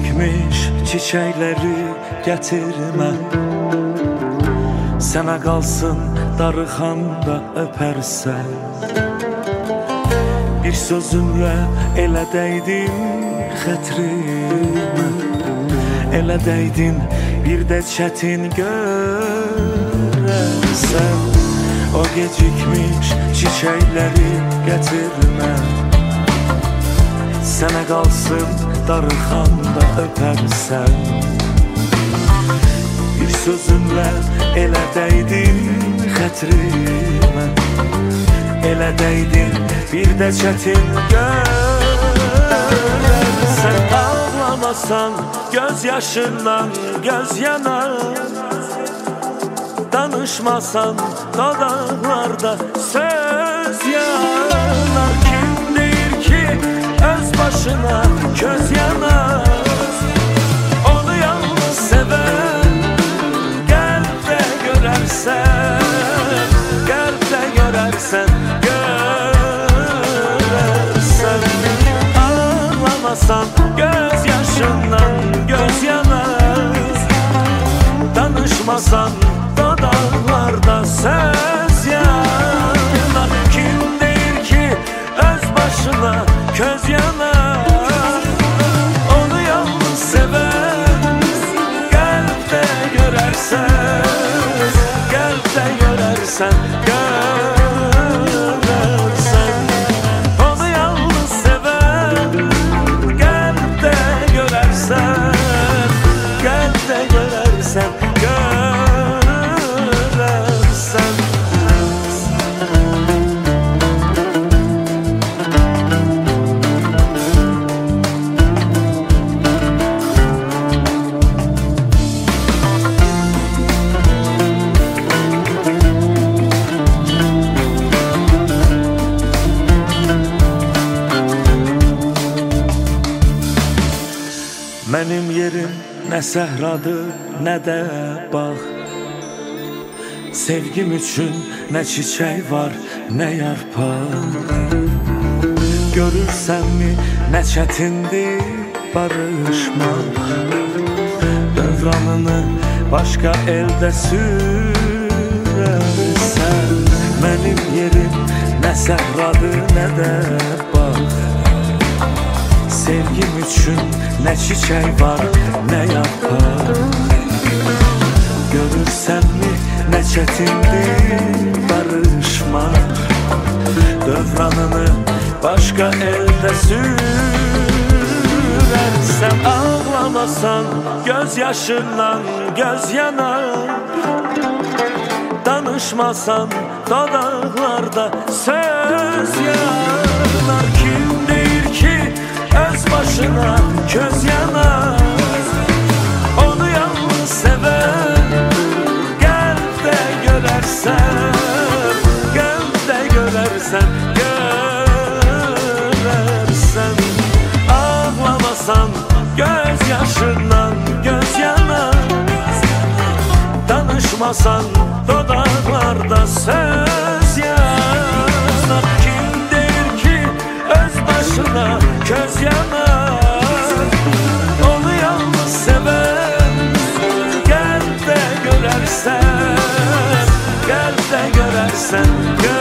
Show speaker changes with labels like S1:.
S1: gecikmiş çiçekleri getirme. Sana kalsın darıxanda öpersen. Bir sözümle elə dəydin xətrimə. Elə dəydin bir də çətin görəsən. O gecikmiş çiçekleri getirme. Sana kalsın darıxanda öpersen. Bir sözümle elə dəydin xətrimə. Elə dəydin bir də çətin görərsən. Ağlamasan göz yaşından göz yanar. Danışmasan dodaqlarda söz yanar. Kim deyir ki öz başına köz yanar. Onu yalnız seven qəlbdə görərsən. Qəlbdə görərsən, görərsən. Ağlamasan göz yaşından göz yanar. Danışmasan dodaqlarda söz yanar. Kim deyir ki öz başına köz yanar. Onu yalnız seven qəlbdə görərsən. Qəlbdə görərsən, görərsən. Onu yalnız seven qəlbdə görərsən. Qəlbdə görərsən, mənim yerim nə səhradır, nə də bağ. Sevgim üçün nə çiçək var, nə yarpaq. Görürsənmi nə çətindir barışmaq. Dövranını başqa əldə sürərsən. Mənim yerim nə səhradır, nə də bağ. Sevgim üçün nə çiçək var, nə yarpaq. Görürsənmi nə çətindir barışmaq. Dövranını başqa əldə sürərsən. Ağlamasan göz yaşından göz yanar. Danışmasan dodaqlarda söz yanar. Kim deyir ki öz başına köz yanar. Onu yalnız seven qəlbdə görərsən. Qəlbdə görərsən, görərsən. Ağlamasan göz yaşından göz yanar. Danışmasan dodaqlarda söz yanar. Kim deyir ki öz başına köz yanar. Onu yalnız seven qəlbdə görərsən. Qəlbdə görərsən, görərsən.